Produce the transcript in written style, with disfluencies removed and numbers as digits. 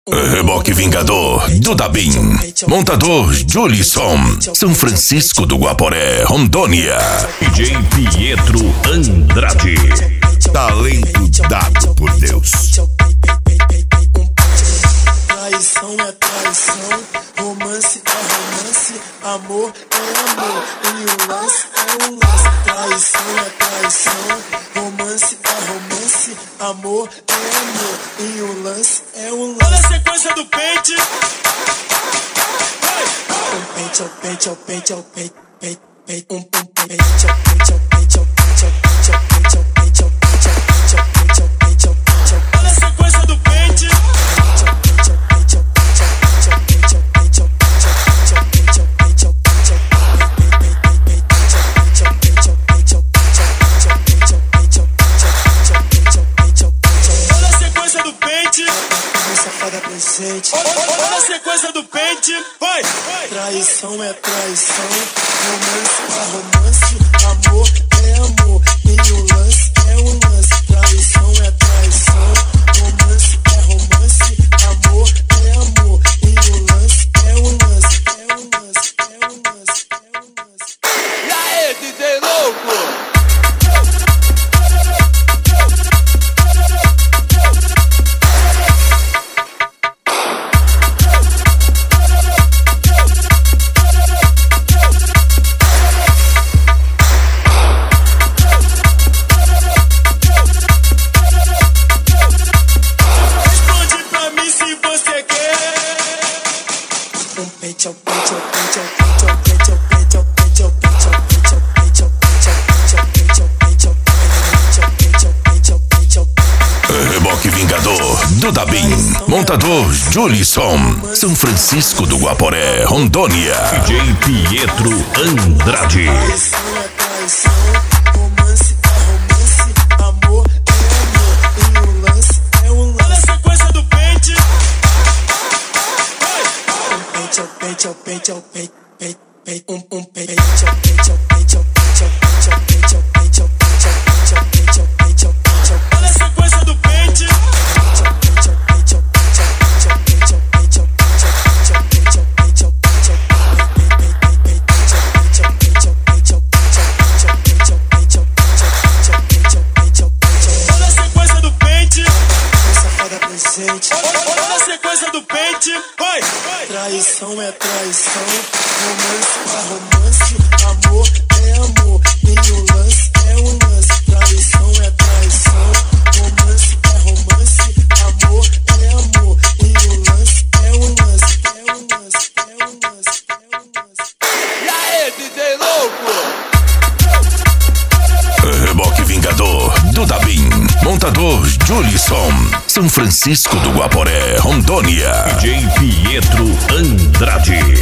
Reboque Vingador, Duda Bin, montador Julisson, São Francisco do Guaporé, Rondônia. DJ Pietro Andrade, talento dado por Deus. Traição é traição, romance é romance, amor é amor, e o lance é o lance. Traição é traição, romance é romance, amor é amor, e o lance é o lance. Olha a sequência do pente. Um pente, ao pente, ao pente, ao pente, pente, pente, pente, ao pente, ao pente, ao pente, ao pente, ao pente, ao pente, ao pente, ao pente, ao pente, ao pente, ao pente, ao pente. Olha a sequência do pente. Olha a sequência do pente, vai! Traição é traição, romance é romance, amor é amor, e o lance é o lance. Traição é traição, romance é romance, amor é amor, e o lance é o lance, é o lance, é o lance, é o lance. E aí, DJ louco? Reboque Vingador, Duda Bin, montador Julisson, São Francisco do Guaporé, Rondônia. DJ Pietro Andrade. Traição é traição, romance é romance, amor é amor, e o lance é o lance. Olha a sequência do pente. Um pente, ao pente, ao pente, ao pente, pente, pente, um pente, ao pente, ao pente, ao pente, ao pente, ao pente, ao pente, ao pente, ao pente, ao pente, ao pente, ao pente. Olha a sequência do pente. Olha a sequência do pente, vai! Traição é traição, romance é romance, amor é amor, e o lance é o lance. Traição é traição, romance é romance, amor é amor, e o lance é o lance, é o lance, é o lance, é o lance. E aí, DJ louco? Reboque Vingador, Duda Bin, montador Julisson, São Francisco do Guaporé, Rondônia. DJ Pietro Andrade.